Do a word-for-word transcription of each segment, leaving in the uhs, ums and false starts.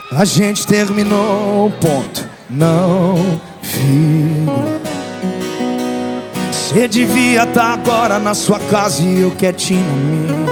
A gente terminou, ponto, não, filho. Cê devia tá agora na sua casa e eu quietinho em mim.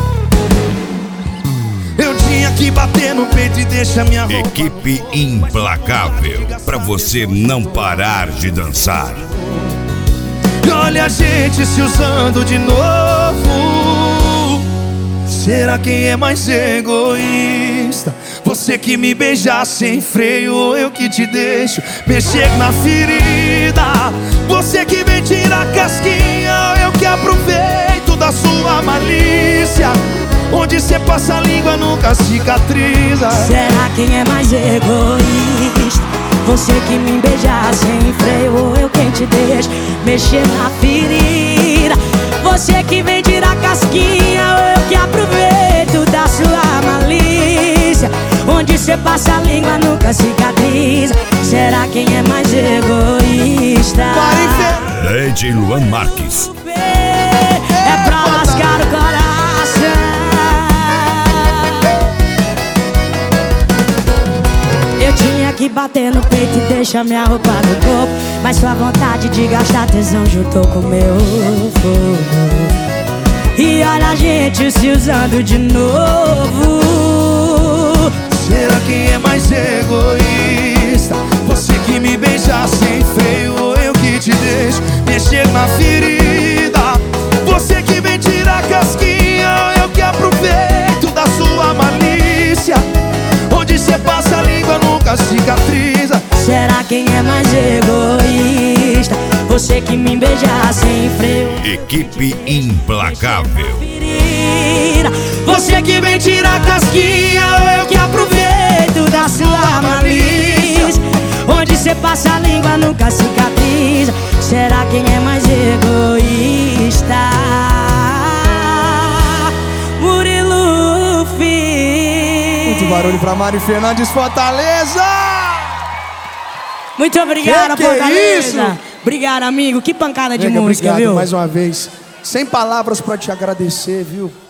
Eu tinha que bater no peito e deixar minha roupa. Equipe implacável, pra você não parar de dançar. E olha a gente se usando de novo. Será quem é mais egoísta? Você que me beijar sem freio, ou eu que te deixo mexer na ferida? Você que vem tirar casquinha, ou eu que aproveito da sua malícia? Onde cê passa a língua nunca cicatriza. Será quem é mais egoísta? Você que me beijar sem freio, ou eu quem te deixa mexer na ferida? Você que vem tirar casquinha, ou eu que aproveito da sua malícia? Onde cê passa a língua nunca cicatriza. Será quem é mais egoísta? Lady Luan Marques. É pra lascar o coração. Eu tinha que bater no peito e deixar minha roupa no corpo, mas sua vontade de gastar tesão juntou com o meu fogo. E olha a gente se usando de novo. Será quem é mais egoísta? Você que me beija sem freio, ou eu que te deixo mexer na ferida? Você que vem tirar casquinha, ou eu que aproveito da sua malícia? Onde cê passa a língua nunca cicatriza. Será quem é mais egoísta? Você que me beija sem freio. Equipe implacável. Você que vem tirar casquinha, ou eu que aproveito da sua malícia? Onde cê passa a língua nunca cicatriza. Será quem é mais egoísta? Murilo Filho. Muito barulho pra Mari Fernandes, Fortaleza! Muito obrigada, que que Fortaleza. É isso? Obrigado, amigo. Que pancada de Nega, música, obrigado viu? mais uma vez. Sem palavras pra te agradecer, viu?